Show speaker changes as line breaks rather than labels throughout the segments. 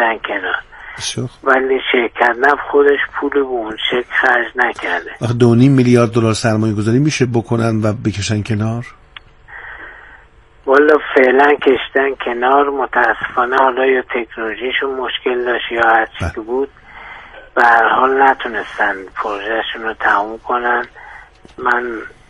کشیدن کنار، ولی شرکت نفت خودش پول به اون شکل خرج نکرده.
2.5 میلیارد دلار سرمایه گذاری میشه بکنن و بکشن کنار؟
والا فعلا کشتن کنار. متاسفانه حالا یا تکنولوژیشون مشکل داشت یا هر چی که بود، به هر حال نتونستن پروژهشون رو تموم کنن. من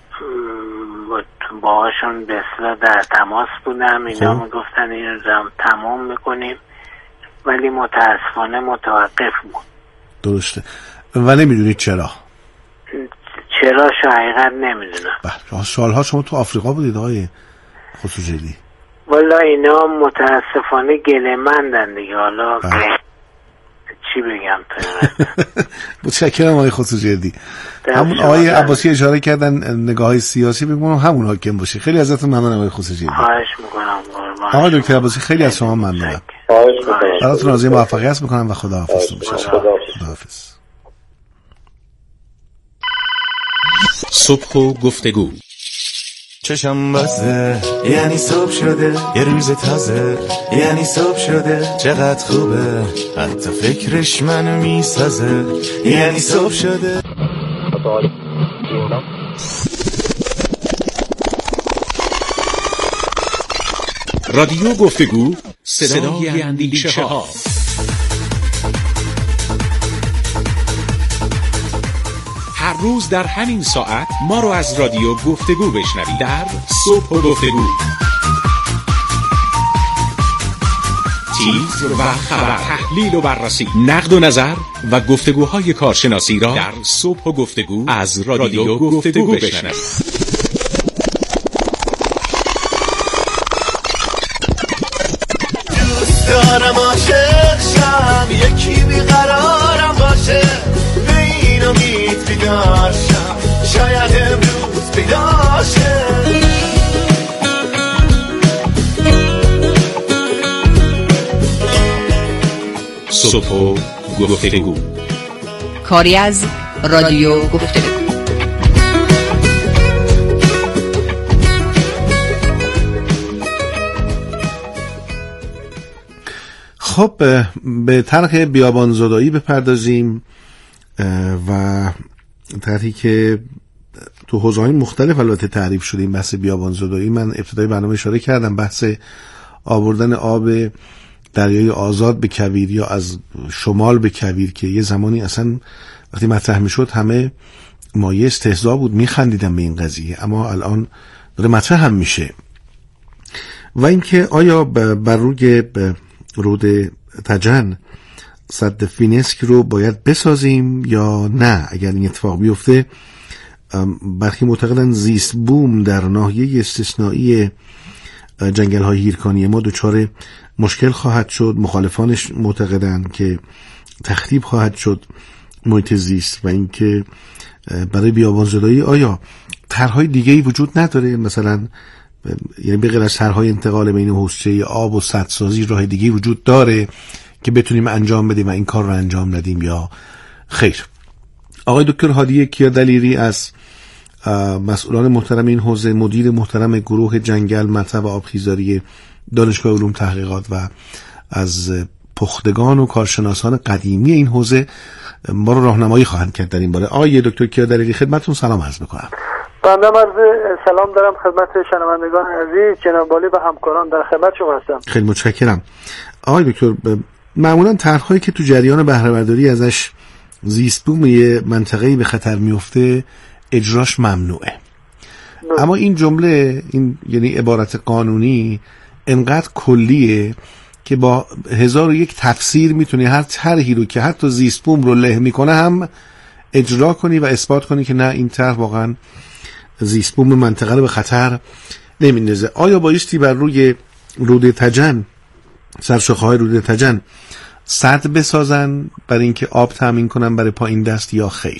باهاشون به اصطلاح در تماس بودم، اینا میگفتن این رو تمام میکنیم، ولی متاسفانه متوقف بود.
درسته. و نمیدونید چرا؟
چرا حقیقت نمیدونم.
سالها شما تو آفریقا بودید آقای خسروجردی؟
والا اینا متاسفانه گله‌مندن دیگه. حالا چی بگم
متشکرم آقای خسروجردی. همون آقای عباسی اشاره کردن نگاه‌های سیاسی، بگم همون حاکم باشه. خیلی ازتون ممنونم آقای خسروجردی.
خواهش میکنم.
آقای دکتر عباسی خیلی از شما ممنونم. براتون آرزوی موفقیت میکنم و خداحافظتون بشه. خداحافظ.
صبح و گفتگو.
چشم بسته یعنی صبح شده، یه روز تازه یعنی صبح شده، چقدر خوبه حتی فکرش منو میسازه، یعنی صبح شده.
رادیو گفتگو، صدای اندیشه ها. هر روز در همین ساعت ما رو از رادیو گفتگو بشنوید در صبح و گفتگو. تیتر و خبر، تحلیل و بررسی، نقد و نظر و گفتگوهای کارشناسی را در صبح و گفتگو از رادیو گفتگو بشنوید.
دوست دارم عاشق شم، یکی بیقرارم باشه، به این امید بیدار شم، شاید امروز پیدا شه.
صبح و گفتگو،
کاری از رادیو گفتگو.
خب به طرح بیابانزدایی بپردازیم و طرحی که تو حوزه‌های مختلف البته تعریف شده. این بحث بیابانزدایی، من ابتدای برنامه اشاره کردم، بحث آوردن آب دریای آزاد به کویر یا از شمال به کویر که یه زمانی اصلا وقتی مطرح میشد همه مایه استهزا بود، میخندیدن به این قضیه، اما الان داره مطرح هم میشه. و اینکه آیا بر روی رود تجن سد فینسک رو باید بسازیم یا نه؟ اگر این اتفاق بیفته برخی معتقدن زیست بوم در ناحیه استثنایی جنگل های هیرکانی ما دچار مشکل خواهد شد. مخالفانش معتقدن که تخریب خواهد شد محیط زیست. و اینکه برای بیابانزدایی آیا طرح‌های دیگه‌ای وجود نداره؟ مثلا یعنی به غیر از طرح‌های انتقال بین حوضچه آب و سدسازی راه دیگه‌ای وجود داره که بتونیم انجام بدیم و این کار رو انجام ندیم یا خیر؟ آقای دکتر هادی کیادلیری از مسئولان محترم این حوزه، مدیر محترم گروه جنگل مطب و آبخیزداری دانشگاه علوم تحقیقات و از پختگان و کارشناسان قدیمی این حوزه، ما رو راهنمایی خواهند کرد در این باره. آقای دکتر کیادلیری خدمتتون سلام عرض می‌کنم.
بنده عرض سلام دارم خدمت شنوندگان عزیز، جناب والی و همکاران، در خدمت شما هستم.
خیلی متشکرم. آقای دکتر، معمولا طرح‌هایی که تو جریان بهره برداری ازش زیست بوم یه منطقه‌ای به خطر میفته اجراش ممنوعه. اما این جمله، این یعنی عبارت قانونی انقدر کلیه که با 1001 تفسیر میتونی هر طرحی رو که حتی زیست بوم رو له میکنه هم اجرا کنی و اثبات کنی که نه، این طرح واقعا زیست بوم منطقه رو به خطر نمیندازه. آیا بایستی بر روی رود تجن، سرشاخه‌های رود تجن سد بسازن برای اینکه آب تامین کنن برای پایین دست یا خیر؟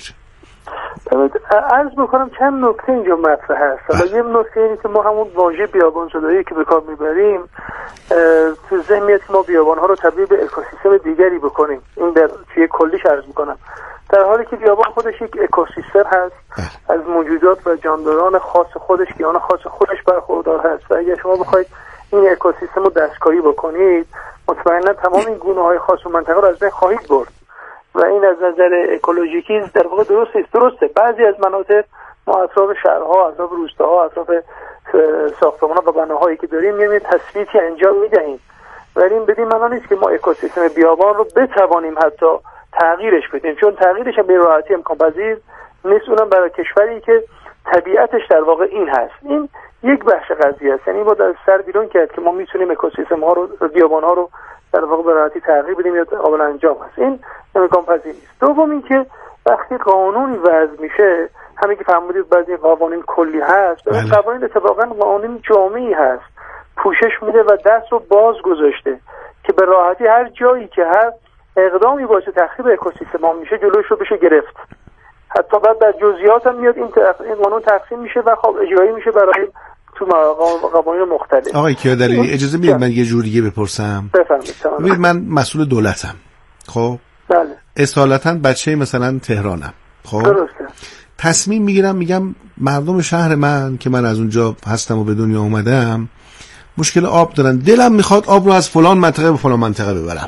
عرض میکنم چند نکته اینجا مطرح هست. حالا یه نکته اینه که ما همون واژه بیابانزدایی که به کار میبریم تو ذهن میاد که ما بیابان‌ها رو تبدیل به اکوسیستم دیگری بکنیم. این در توی کلیش عرض میکنم، در حالی که بیابان خودش یک اکوسیستم هست از موجودات و جانداران خاص خودش، گیاهان خاص خودش برخوردار هست و اگر شما بخواید این اکوسیستم رو دستکاری بکنید مطمئنا تمام این گونه‌های خاص و منطقه رو از بین خواهید برد و این از نظر اکولوژیکی در واقع درسته. بعضی از مناطق ما اطراف شهرها، اطراف روستاها، اطراف ساختمان‌ها و بناهایی که داریم یه تثبیتی انجام میدهیم، ولی این بدین معنا نیست که ما اکوسیستم بیابان رو بتوانیم حتی تغییرش بدیم، چون تغییرش به راحتی امکان پذیر نیست، اونم برای کشوری که طبیعتش در واقع این هست. این یک بخش قضیه است، یعنی با در سر بیرون کرد که ما میتونیم اکوسیستم ها رو، بیابان ها رو در واقع به راحتی تغییر بدیم یا قابل انجام هست. این امکان پذیر نیست. دوم اینکه وقتی قانونی وضع میشه، همین که فرمودید بعضی قوانین کلی هست، این قوانین اتفاقا قوانین جامعی هست، پوشش میده و دست رو باز گذاشته که به راحتی هر جایی که هر اقدامی باعث تخریب اکوسیستم میشه جلوش رو بشه گرفت. حتی بعد در جزئیات هم میاد این قانون تقسیم میشه و خب اجرایی میشه برای تو قوانین مختلف.
آقای کیادری اجازه میدید من یه جور دیگه بپرسم؟
بفرمایید.
من مسئول دولتم، خب
بله،
اصالتا بچه مثلا تهرانم، خب
درسته،
تصمیم میگیرم میگم مردم شهر من که من از اونجا هستم و به دنیا اومدم مشکل آب دارن، دلم میخواد آب رو از فلان منطقه به فلان منطقه ببرم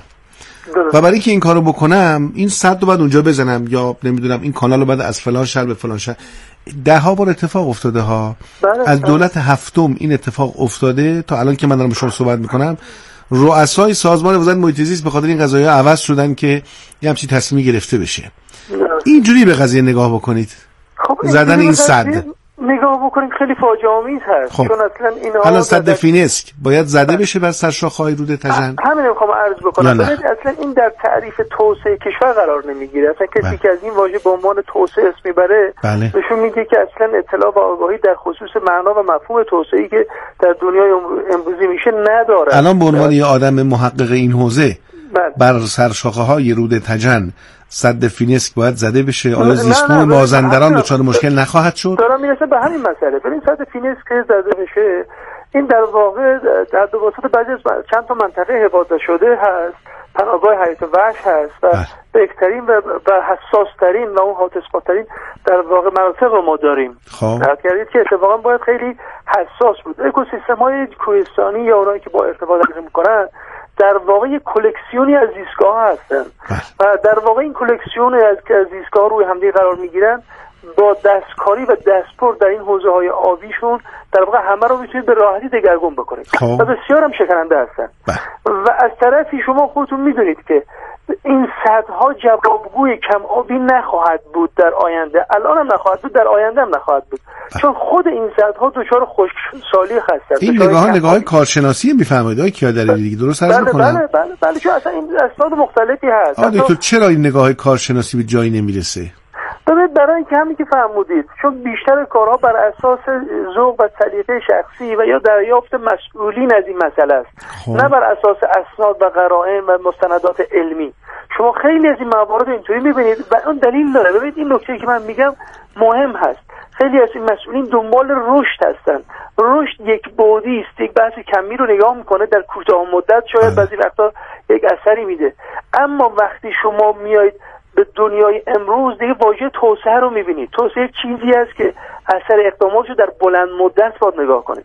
و برای اینکه این کارو بکنم این سد رو بعد اونجا بزنم یا نمیدونم این کانال رو بعد از فلان شهر به فلان شهر. 10 بار اتفاق افتاده ها. از دولت هفتم این اتفاق افتاده تا الان که من دارم با شما صحبت میکنم. رؤسای سازمان وزارت محیط زیست به خاطر این قضایا عوض شدن که یه همچین تصمیمی گرفته بشه. اینجوری به قضیه نگاه بکنید.
خب
زدن این سد
نگاه بکنید خیلی فاجعه آمیز هست.
خب.
چون اصلا اینا
الان سد فینسک باید زده بشه بر سرشاخه‌های رود تجن.
همین میخوام عرض بکنم. اصلا این در تعریف توسعه کشور قرار نمیگیره. اصلا کسی که از این واژه به عنوان توسعه اسم میبره نشون میده که اصلا اطلاع و آگاهی در خصوص معنا و مفهوم توسعه‌ای که در دنیای امروزی میشه نداره.
الان به عنوان یه آدم محقق این حوزه بر سرشاخه‌های رود تجن سد فینسک باید زده بشه. آیا زیستبوم مازندران دچار مشکل نخواهد شد؟
دارم میرسه به همین مسئله. ببین سد فینسک که زده بشه این در واقع در وسط بعضی از چند تا منطقه حفاظت شده هست، پناهگاه حیات وحش هست و بهترین و حساس‌ترین و اون هاتسپات‌ترین در واقع مناطق رو ما داریم. دقت کردید که اتفاقا باید خیلی حساس بود. اکوسیستم‌های کوهستانی یا اونایی که با ارتباط می‌کنن در واقع یک کلکسیونی از زیستگاه هستن و در واقع این کلکسیون از زیستگاه روی همدیگه قرار میگیرن. با دستکاری و دستپر در این حوزه های آبیشون در واقع همه رو میتونید به راحتی دگرگون بکنید و بسیار هم شکننده هستن. و از طرفی شما خودتون میدونید که این سدها جوابگوی کم آبی نخواهد بود در آینده، الان هم نخواهد بود، در آینده هم نخواهد بود، چون خود این سدها دچار خشکسالی هستن.
این نگاه کارشناسی میفرمایید آقای کیادری دیگه، درست عرض می‌کنم؟
بله چون اصلا این اسناد مختلفی هست.
دکتر چرا این نگاه کارشناسی به جایی نمیرسه؟
ببینید برای اینکه همین که فرمودید، چون بیشتر کارها بر اساس ذوق و سلیقه شخصی و یا دریافت مسئولین از این مسئله است، نه بر اساس اسناد و قرائن و مستندات علمی. شما خیلی از این موارد اینطوری می‌بینید و اون دلیل داره. ببینید این نکته که من میگم مهم هست. خیلی از این مسئولین دنبال رشد هستن. رشد یک بعدی است، یک بحث کمی رو نگاه میکنه، در کوتاه مدت شاید بعضی وقتا یک اثری میده، اما وقتی شما میایید به دنیای امروز دیگه واژه توسعه رو میبینید. توسعه چیزی است که اثر اقداماتش رو در بلند مدت باید نگاه کنید.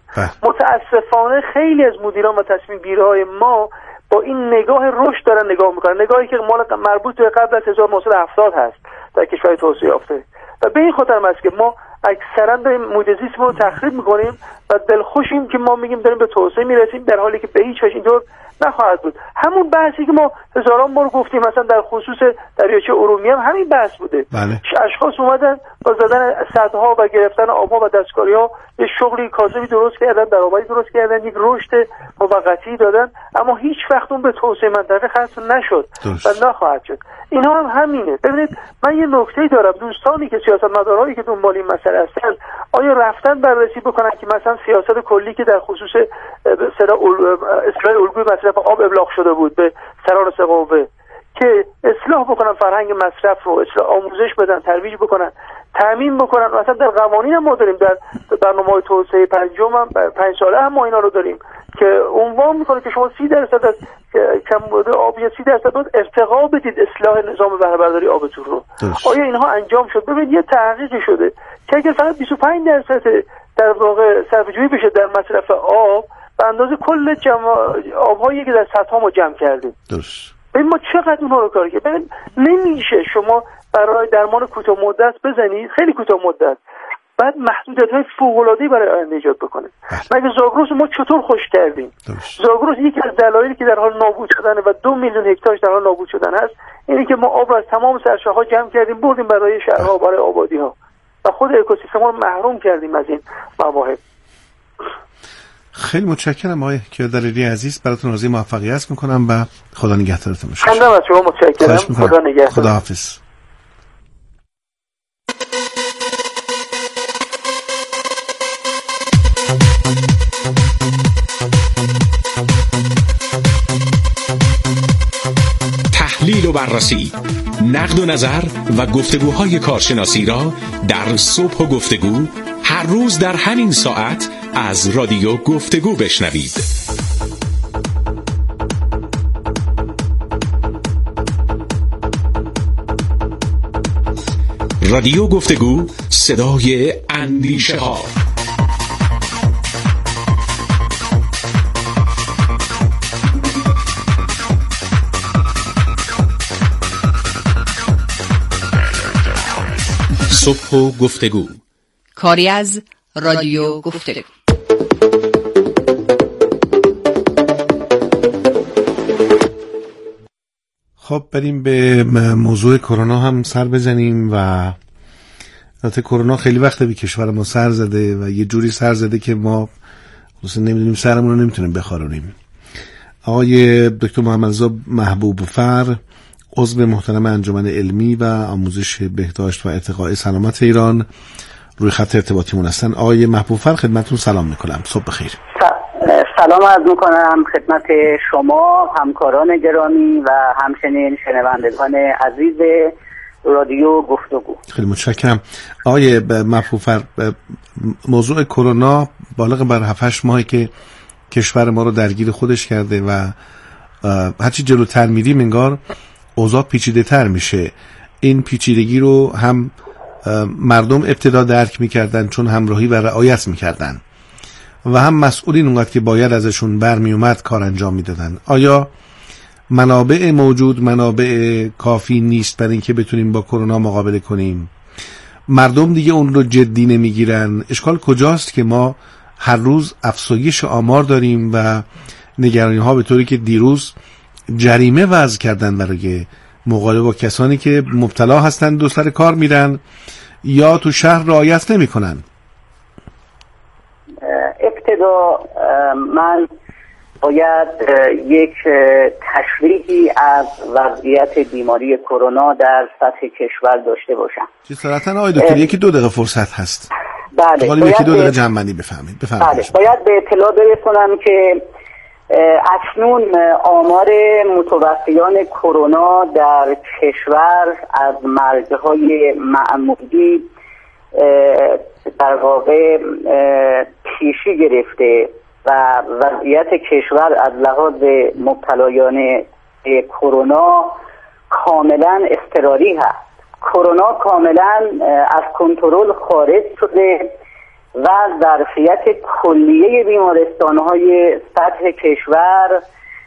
متاسفانه خیلی از مدیران و تصمیم گیرهای ما با این نگاه رشد دارن نگاه میکنن، نگاهی که مربوط به قبل از 1970 هست در کشور توسعه یافته. و به این خاطر است که ما اکثرا داریم محیط زیستمون رو تخریب میکنیم و دلخوشیم که ما میگیم داریم به توسعه میرسیم، در حالی که به هیچ وجه اینطور نخواهد بود. همون بحثی که ما هزاران بار گفتیم، مثلا در خصوص دریاچه ارومیه هم همین بحث بوده. اشخاص اومدن با زدن سدها و گرفتن آبها و دستکاری‌ها یه شغلی کاذبی درست کردن، درآمدی درست کردن، یک رشد موقتی دادن، اما هیچ وقت اون به توسعه منطقه ختم نشد و نخواهد شد. اینا هم همینه. ببینید من یه نکته‌ای دارم، دوستانی که سیاستمدارایی که دنبال این مسئله هستن آیا رفتن بررسی بکنن که مثلا سیاست کلی که در خصوص اصلاح الگوی مصرف آب ابلاغ شده بود به سران سه قوه که اصلاح بکنن فرهنگ مصرف رو، اصلاح آموزش بدن، ترویج بکنن، تامین بکنن. مثلا در قوانین هم ما داریم، در برنامه‌های توسعه 5 ساله هم ما اینا رو داریم که عنوان میکنه که شما 30% از کمبود آب یا 30% باید ارتقا بدید اصلاح نظام بهره برداری آبتون رو. آیا اینها انجام شد؟ ببینید یه تحقیقی شده که اگر فقط 25% در واقع صرفه‌جویی بشه در مصرف آب به اندازه کل آبهایی که در سطح ما جمع کردیم.
درست.
ببین ما چقدر اونها رو کار کردیم. ببین نمیشه شما برای درمان کوتاه مدت بزنید، خیلی کوتاه مدت، بعد محدودیت‌های فوق‌العاده‌ای برای آینده ایجاد بکنه. مگه زاگرس ما چطور خوش کردیم؟ زاگرس یکی از دلایلی که در حال نابود شدن و 2 میلیون هکتارش در حال نابود شدن هست اینه که ما آب از تمام سرشاخه‌ها جمع کردیم بردیم برای شهرها، برای آبادی‌ها و خود اکوسیستم رو محروم کردیم از این مواهب.
خیلی متشکرم آقای کیادری عزیز، براتون آرزوی موفقیت میکنم و خدا نگهدارتون باشه.
خیلی از شما متشکرم. خدا نگهدار.
خدا حافظ.
تحلیل و بررسی، نقد و نظر و گفتگوهای کارشناسی را در صبح و گفتگو هر روز در همین ساعت از رادیو گفتگو بشنوید. رادیو گفتگو، صدای اندیشه ها. صبح و گفتگو،
کاری از رادیو گفتگو.
خب بریم به موضوع کرونا هم سر بزنیم. و البته کرونا خیلی وقته به کشور ما سر زده و یه جوری سر زده که ما خصوصا نمیدونیم سرمون رو نمیتونیم بخارونیم. آقای دکتر محمدرضا محبوب‌فر، عضو محترم انجمن علمی و آموزش بهداشت و ارتقاء سلامت ایران، روی خط ارتباطیمون هستن. آقای محبوب‌فر خدمتتون سلام میکنم. صبح بخیر.
سلام عرض میکنم خدمت شما همکاران گرامی و همچنین شنوندگان عزیز رادیو گفتگو.
خیلی متشکرم. آقای محبوب‌فر، موضوع کرونا بالغ بر 7-8 ماهی که کشور ما رو درگیر خودش کرده و هرچی جلوتر میریم انگار اوضاع پیچیده تر میشه. این پیچیدگی رو هم مردم ابتدا درک میکردن چون همراهی و رعایت میکردن و هم مسئولین اونقدر که باید ازشون برمی اومد کار انجام میدادن. آیا منابع موجود منابع کافی نیست برای اینکه بتونیم با کرونا مقابله کنیم؟ مردم دیگه اون رو جدی نمیگیرن. اشکال کجاست که ما هر روز افزایش آمار داریم و نگرانی ها به طوری که دیروز جریمه وضع کردن برای مقابله با کسانی که مبتلا هستن دو سر کار میرن یا تو شهر رعایت نمی کنن؟
ابتدا من باید یک تشریحی از وضعیت بیماری کرونا در سطح کشور داشته باشم.
جسارتاً آقای دکتر یکی 2 دقیقه فرصت هست.
بله.
حالا یکی 2 دقیقه جمع‌بندی بفهمید.
بله. باید به اطلاع برسونم که اکنون آمار متوفیان کرونا در کشور از مرزهای معمولی در واقع پیشی گرفته و وضعیت کشور از لحاظ مبتلایان کرونا کاملا اضطراری هست. کرونا کاملا از کنترل خارج شده و ظرفیت کلیه بیمارستان‌های سطح کشور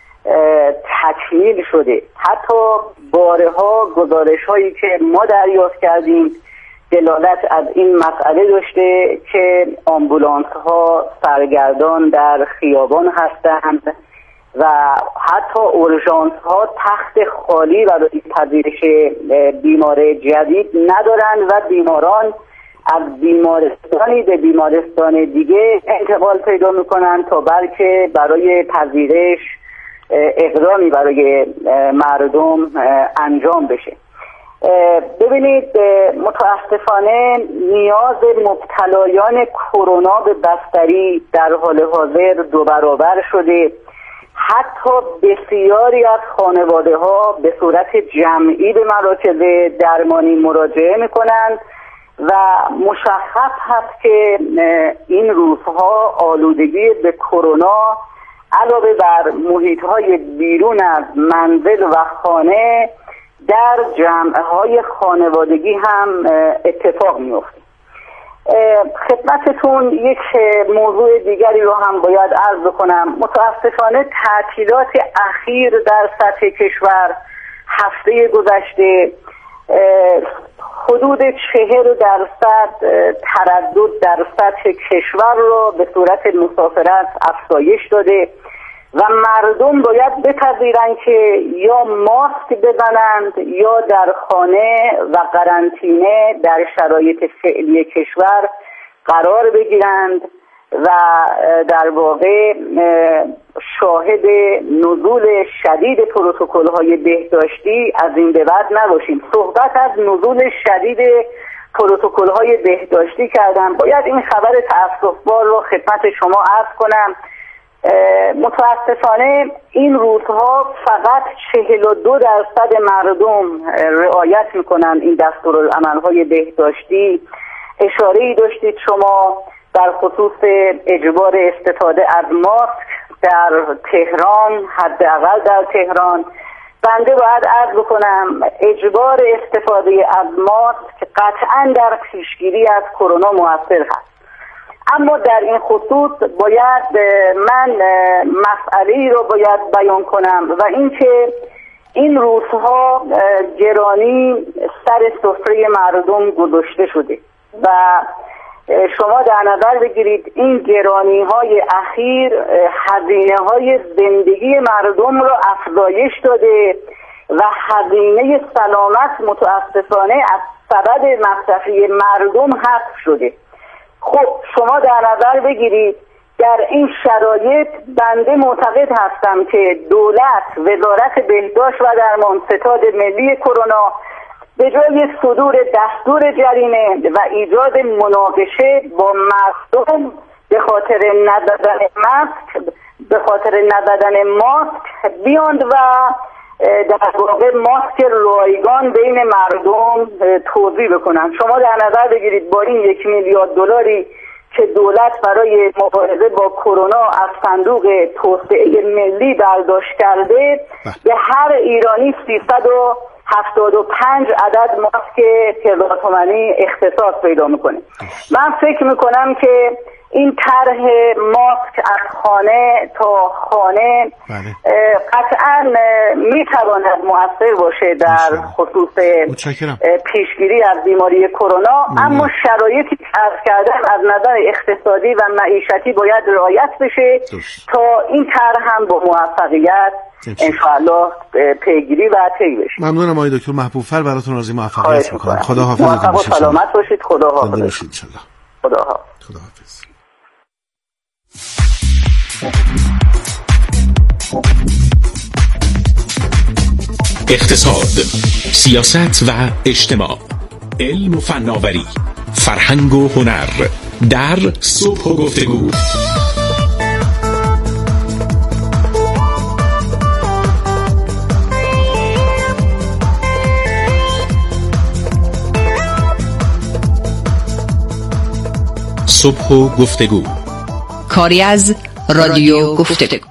تکمیل شده. حتی بارها گزارش‌هایی که ما دریافت کردیم دلالت از این مسئله داشته که آمبولانس‌ها سرگردان در خیابان هستند و حتی اورژانس‌ها تخت خالی برای پذیرش بیمار جدید ندارند و بیماران از بیمارستانی به بیمارستان دیگه انتقال پیدا میکنن تا بلکه برای پذیرش اقدامی برای مردم انجام بشه. ببینید متاسفانه نیاز مبتلایان کرونا به بستری در حال حاضر 2 برابر شده. حتی بسیاری از خانواده ها به صورت جمعی به مراکز درمانی مراجعه میکنند و مشخص هست که این روزها آلودگی به کرونا علاوه بر محیط‌های بیرون از منزل و خانه در جمع‌های خانوادگی هم اتفاق می‌افته. خدمتتون یک موضوع دیگری رو هم باید عرض بکنم. متاسفانه تعطیلات اخیر در سطح کشور هفته گذشته حدود 40% تردد در سطح کشور را به صورت مسافرت افزایش داده و مردم باید بپذیرند که یا ماسک بزنند یا در خانه و قرنطینه در شرایط فعلی کشور قرار بگیرند و در واقع شاهد نزول شدید پروتکل‌های بهداشتی از این به بعد نباشیم. صحبت از نزول شدید پروتکل‌های بهداشتی کردم. باید این خبر تأسف‌بار رو خدمت شما عرض کنم. متاسفانه این روزها فقط 42% مردم رعایت میکنن این دستورالعمل‌های بهداشتی. اشاره‌ای داشتید شما در خصوص اجبار استفاده از ماسک در تهران، حداقل در تهران. بنده باید عرض بکنم اجبار استفاده از ماسک قطعاً در پیشگیری از کرونا مؤثر هست. اما در این خصوص باید من مسئله‌ای رو باید بیان کنم و اینکه این روزها گرانی سر سفره مردم گذاشته شده و شما در نظر بگیرید این گرانی‌های اخیر هزینه‌های زندگی مردم رو افزایش داده و هزینه سلامت متاسفانه از سبد مصرفی مردم حذف شده. خب شما در نظر بگیرید در این شرایط بنده معتقد هستم که دولت، وزارت بهداشت و درمان، ستاد ملی کرونا به جای صدور دستور جریمه و ایجاد مناقشه با مردم به خاطر نزدن ماسک بیاند و در واقع ماسک رایگان بین مردم توزیع بکنن. شما در نظر بگیرید با این 1 میلیارد دلاری که دولت برای مبارزه با کرونا از صندوق توسعه ملی برداشت کرده به هر ایرانی 375 عدد ماسک 1000 تومانی اختصاص پیدا میکنه. من فکر میکنم که این طرح ماسک از خانه تا خانه قطعا میتواند مؤثر باشه در خصوص پیشگیری از بیماری کرونا. اما شرایطی که عرض کردم از نظر اقتصادی و معیشتی باید رعایت بشه تا این طرح هم با موفقیت انشاءالله پیگیری و طی بشه.
ممنونم آقای دکتر محبوب‌فر، براتون آرزوی موفقیت میکنم. خدا حافظ.
موفق و سلامت باشید. خدا حافظ.
خدا حافظ.
اقتصاد، سیاست و اجتماع، علم و فناوری، فرهنگ و هنر در صبح و گفتگو. صبح و گفتگو،
کاری از رادیو گفتگو.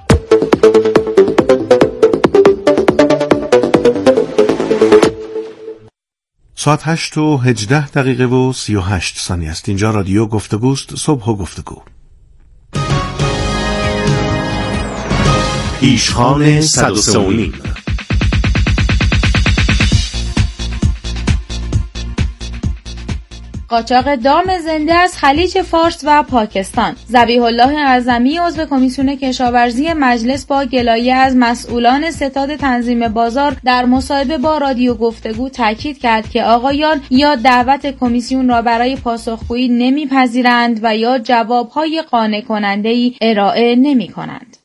ساعت 8:18 است. اینجا رادیو گفتگوست. صبح و گفتگو.
ایشخان 103.
قاچاق دام زنده از خلیج فارس و پاکستان. ذبیح الله اعظمی عضو کمیسیون کشاورزی مجلس با گلایه از مسئولان ستاد تنظیم بازار در مصاحبه با رادیو گفتگو تاکید کرد که آقایان یا دعوت کمیسیون را برای پاسخگویی نمیپذیرند و یا جوابهای قانع کننده‌ای ارائه نمی‌کنند.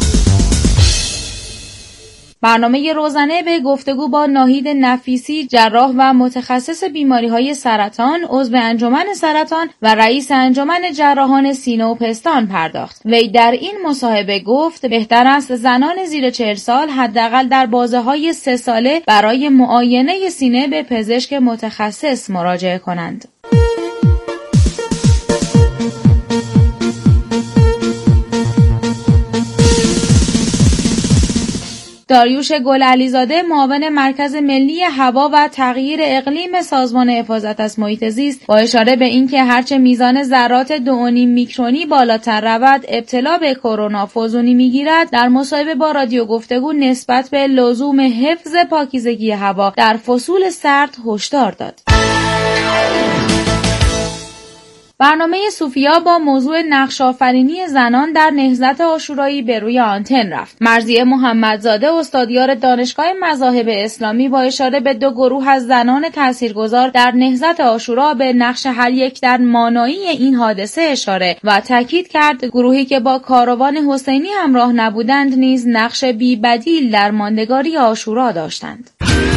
برنامه روزانه به گفتگو با ناهید نفیسی، جراح و متخصص بیماری‌های سرطان، عضو انجمن سرطان و رئیس انجمن جراحان سینه و پستان پرداخت. وی در این مصاحبه گفت بهتر است زنان زیر 40 سال حداقل در بازه‌های 3 ساله برای معاینه سینه به پزشک متخصص مراجعه کنند. داریوش گلعلیزاده معاون مرکز ملی هوا و تغییر اقلیم سازمان حفاظت از محیط زیست با اشاره به اینکه هرچه میزان ذرات 2.5 میکرونی بالاتر رود ابتلا به کرونا فزونی میگیرد، در مصاحبه با رادیو گفتگو نسبت به لزوم حفظ پاکیزگی هوا در فصول سرد هشدار داد. برنامه صوفیا با موضوع نقش‌آفرینی زنان در نهضت عاشورایی به روی آنتن رفت. مرضیه محمدزاده استادیار دانشگاه مذاهب اسلامی با اشاره به 2 گروه از زنان تاثیرگذار در نهضت عاشورا به نقش هر یک در مانایی این حادثه اشاره و تاکید کرد گروهی که با کاروان حسینی همراه نبودند نیز نقش بی‌بدیل در ماندگاری عاشورا داشتند.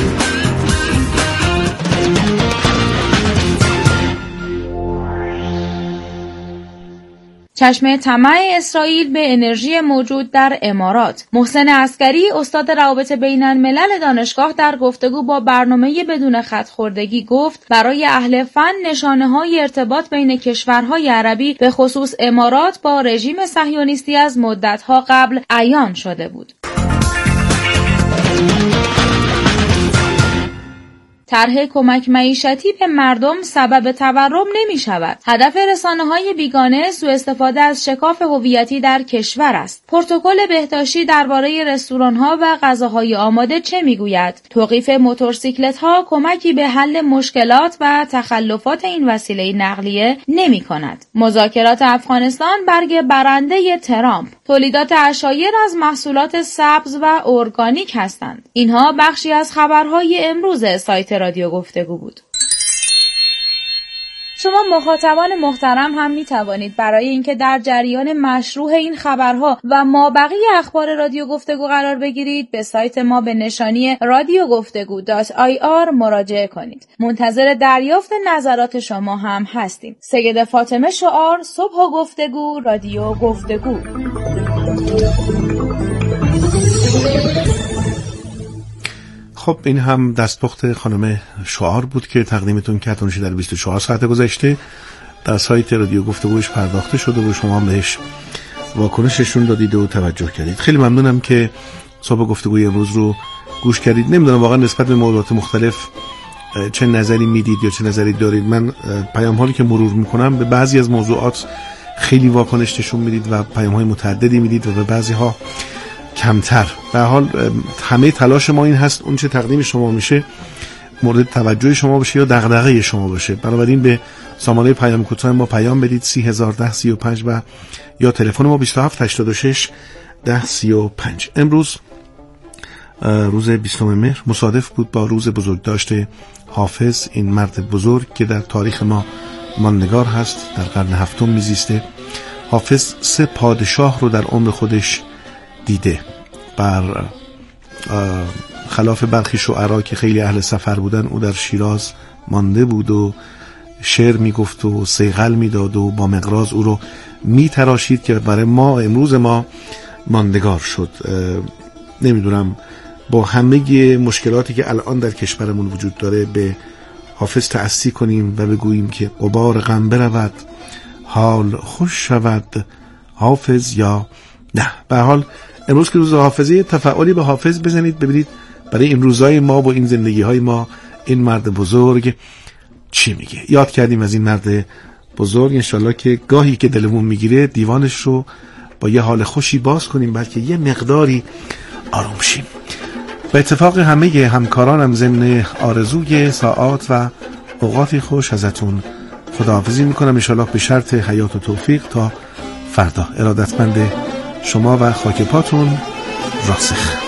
چشم طمع اسرائیل به انرژی موجود در امارات. محسن عسکری استاد روابط بین الملل دانشگاه در گفتگو با برنامه بدون خط‌خوردگی گفت برای اهل فن نشانه‌های ارتباط بین کشورهای عربی به خصوص امارات با رژیم صهیونیستی از مدت‌ها قبل عیان شده بود. طرح کمک معیشتی به مردم سبب تورم نمی شود. هدف رسانه‌های بیگانه سوء استفاده از شکاف هویتی در کشور است. پروتکل بهداشتی درباره رستوران‌ها و غذاهای آماده چه می‌گوید؟ توقیف موتورسیکلت‌ها کمکی به حل مشکلات و تخلفات این وسیله نقلیه نمی‌کند. مذاکرات افغانستان برگ برنده ترامپ. تولیدات عشایر از محصولات سبز و ارگانیک هستند. اینها بخشی از خبرهای امروز سایت رادیو گفتگو بود. شما مخاطبان محترم هم می توانید برای اینکه در جریان مشروع این خبرها و مابقی اخبار رادیو گفتگو قرار بگیرید به سایت ما به نشانی radiogoftegu.ir مراجعه کنید. منتظر دریافت نظرات شما هم هستیم. سید فاطمه شعار، صبح و گفتگو، رادیو گفتگو.
خب این هم دستپخت خانم شعار بود که تقدیمتون کردیم در 24 ساعت گذشته در سایت رادیو گفتگوش پرداخته شده و شما بهش واکنششون دادید و توجه کردید. خیلی ممنونم که صبح گفتگوی امروز رو گوش کردید. نمیدونم واقعا نسبت به موضوعات مختلف چه نظری میدید یا چه نظری دارید. من پیام هایی که مرور میکنم به بعضی از موضوعات خیلی واکنش نشون میدید و پیام های متعددی میدید و به بعضی ها کمتر. به حال همه تلاش ما این هست اون چه تقدیم شما میشه مورد توجه شما بشه یا دغدغه شما باشه. بنابراین به سامانه پیام کوتاه ما پیام بدید 301035 و یا تلفن ما 2786 1035. امروز روز 20 مهر مصادف بود با روز بزرگداشت حافظ، این مرد بزرگ که در تاریخ ما ماندگار هست، در قرن هفتم میزیسته. حافظ 3 پادشاه رو در عمر خودش دیده. بر خلاف برخی شعرا که خیلی اهل سفر بودن، او در شیراز مانده بود و شعر میگفت و صیقل میداد و با مقراض او رو میتراشید که برای ما امروز ما ماندگار شد. نمیدونم با همه مشکلاتی که الان در کشورمون وجود داره به حافظ تأسی کنیم و بگوییم که غبار غم برود حال خوش شود حافظ یا نه. به حال امروز که روز حافظه، تفاعلی به حافظ بزنید ببینید برای این روزهای ما و این زندگی‌های ما این مرد بزرگ چی میگه. یاد کردیم از این مرد بزرگ، انشالله که گاهی که دلمون میگیره دیوانش رو با یه حال خوشی باز کنیم بلکه یه مقداری آروم شیم. به اتفاق همه همکارانم ضمن آرزوی ساعات و اوقاتی خوش ازتون خداحافظی میکنم، انشالله به شرط حیات و توفیق تا فردا. ارادتمند شما و خاک پاتون راسخ.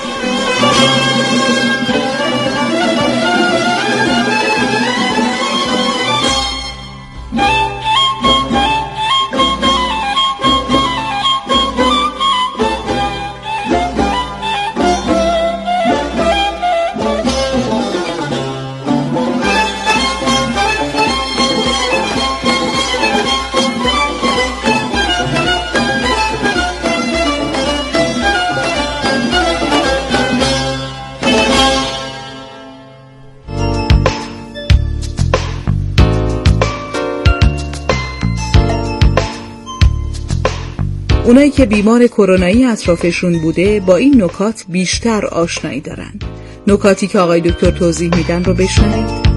اونایی که بیمار کرونایی اطرافشون بوده با این نکات بیشتر آشنایی دارن. نکاتی که آقای دکتر توضیح میدن رو بشنوید.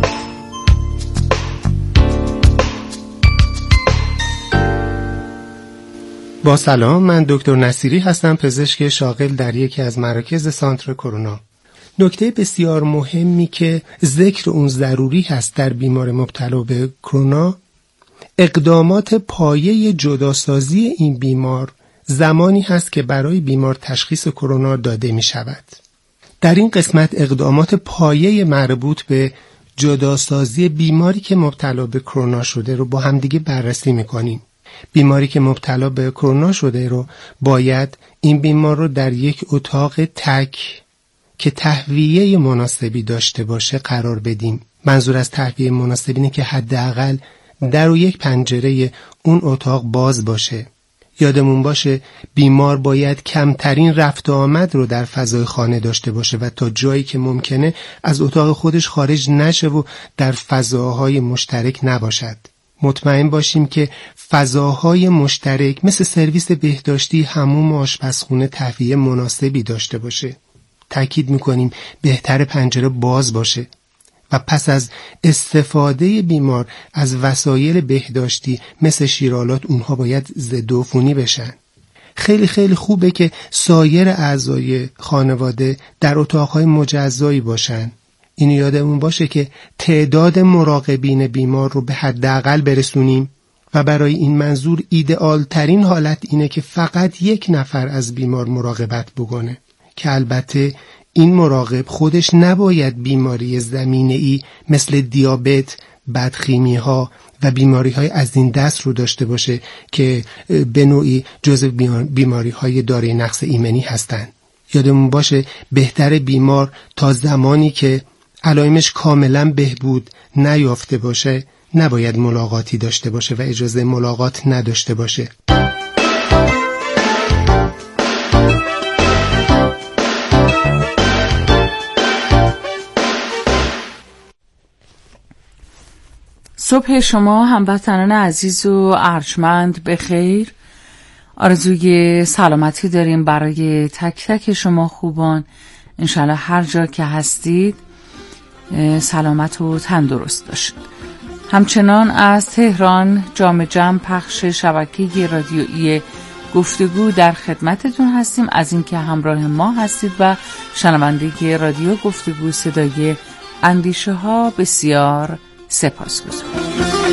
با سلام، من دکتر نصیری هستم، پزشک شاغل در یکی از مراکز سانتر کرونا. نکته بسیار مهمی که ذکر اون ضروری هست در بیمار مبتلا به کرونا، اقدامات پایه جداسازی این بیمار زمانی هست که برای بیمار تشخیص کرونا داده می شود. در این قسمت اقدامات پایه مربوط به جداسازی بیماری که مبتلا به کرونا شده رو با همدیگه بررسی می کنیم. بیماری که مبتلا به کرونا شده رو باید این بیمار رو در یک اتاق تک که تهویه مناسبی داشته باشه قرار بدیم. منظور از تهویه مناسبی اینه که حداقل در و یک پنجره اون اتاق باز باشه. یادمون باشه بیمار باید کمترین رفت و آمد رو در فضای خانه داشته باشه و تا جایی که ممکنه از اتاق خودش خارج نشه و در فضاهای مشترک نباشد. مطمئن باشیم که فضاهای مشترک مثل سرویس بهداشتی، حموم و آشپزخونه تهویه مناسبی داشته باشه. تأکید میکنیم بهتر پنجره باز باشه و پس از استفاده بیمار از وسایل بهداشتی مثل شیرالات اونها باید ضدعفونی بشن. خیلی خیلی خوبه که سایر اعضای خانواده در اتاقهای مجزایی باشن. اینو یادمون باشه که تعداد مراقبین بیمار رو به حداقل برسونیم و برای این منظور ایدئال ترین حالت اینه که فقط یک نفر از بیمار مراقبت بکنه که البته این مراقب خودش نباید بیماری زمینه‌ای مثل دیابت، بدخیمی ها و بیماری های از این دست رو داشته باشه که به نوعی جزو بیماری های دارای نقص ایمنی هستند. یادمون باشه بهتر بیمار تا زمانی که علائمش کاملا بهبود نیافته باشه نباید ملاقاتی داشته باشه و اجازه ملاقات نداشته باشه.
صبح شما هموطنان عزیز و ارجمند بخیر. آرزوی سلامتی داریم برای تک تک شما خوبان. انشالله هر جا که هستید سلامت و تندرست باشید. همچنان از تهران جام جم پخش شبکه رادیویی گفتگو در خدمتتون هستیم. از اینکه همراه ما هستید و شنونده رادیو گفتگو صدای اندیشه ها بسیار سپاسگزارم.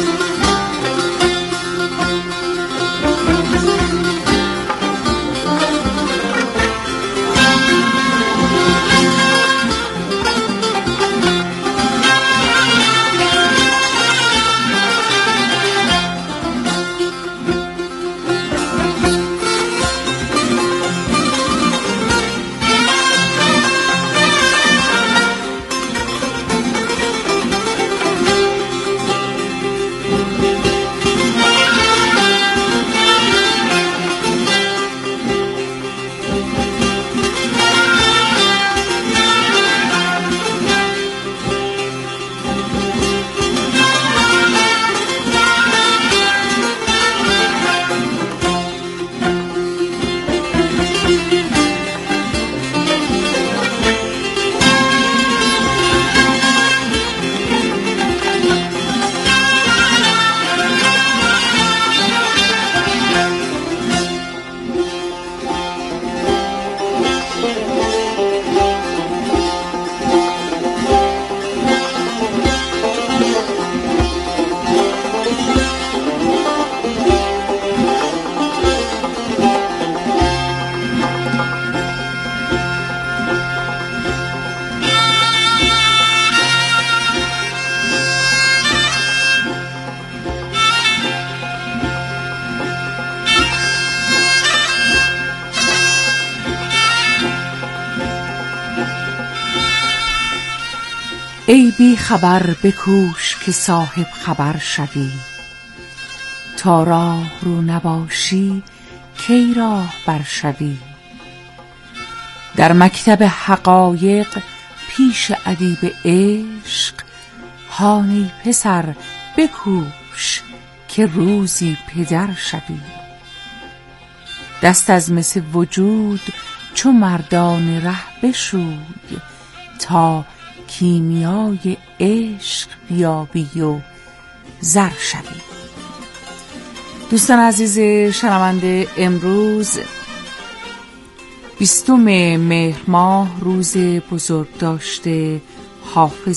ای بی خبر بکوش که صاحب خبر شوی، تا راه رو نباشی کی راه بر شوی. در مکتب حقایق پیش ادیب عشق، هانی پسر بکوش که روزی پدر شوی. دست از مس وجود چو مردان ره بشوی، تا کیمیای عشق بیابی و زر شوی. دوستان عزیز شنونده، امروز 20 مهر ماه روز بزرگداشت حافظ